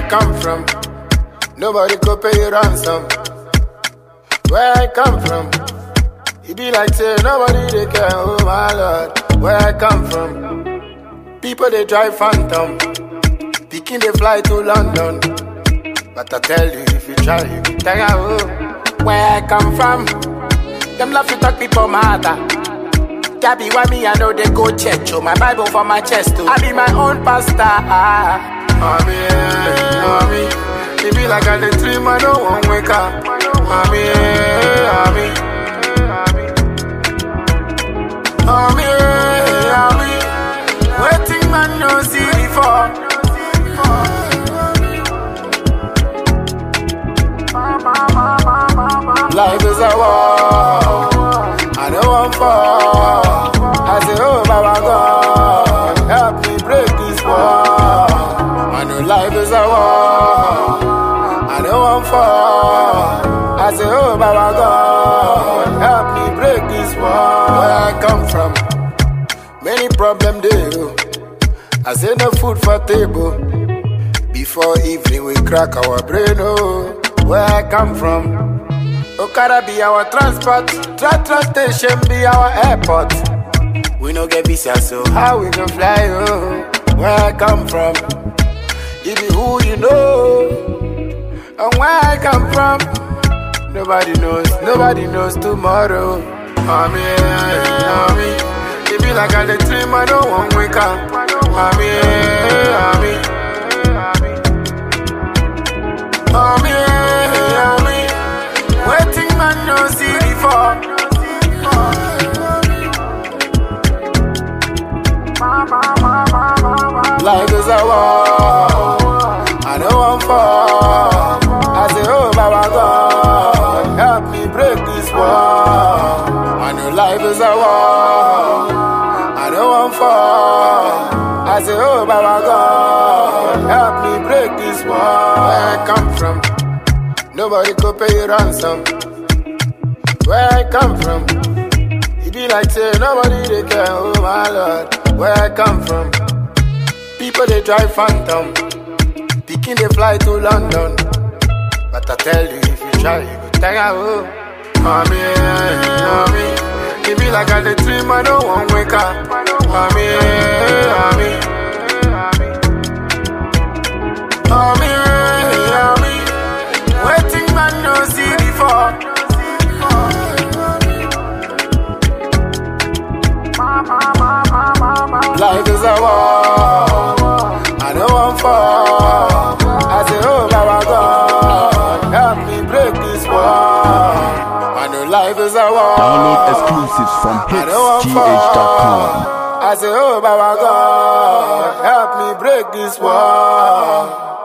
I come from, nobody could pay you ransom. Where I come from, it be like say nobody they care, oh my Lord. Where I come from, people they drive phantom, picking they fly to London. But I tell you, if you try, you can tell you where I come from. Them love to talk people matter. Gabby, why me I know they go church, oh my Bible for my chest too. I be my own pastor. It be like I the dream, I don't want wake up. Waiting man no see before. Life is a war, I don't want fall. I say, oh Baba God, help me break this war. I know life is a war, I don't want fall. I say, oh Baba God, help me break this war. Where I come from, many problems there. I say no food for table. Before evening we crack our brain, oh. Where I come from, Okada be our transport, transportation be our airport. We no get visa, so how we gon' fly, oh? Where I come from, it be who you know. And where I come from, nobody knows tomorrow. It be like I the dream, I don't want wake up. Waiting man no see before. Life is a war, I don't want fall. I say, oh Baba God, help me break this war. I know life is a war, I don't want fall. I say, oh Baba God, help me break this war. Where I come from, nobody could pay you ransom. Where I come from, it be like say nobody they care, oh my Lord. Where I come from, people they drive phantom, picking they fly to London. But I tell you, if you try, you go tell you, it be like I the dream, I don't want wake up. Waiting man no see before. Life is a war, I don't want fall. I say, oh Baba God, help me break this war. I know life is a war. Download exclusives from hitsgh.com. I say, oh Baba God, help me break this war.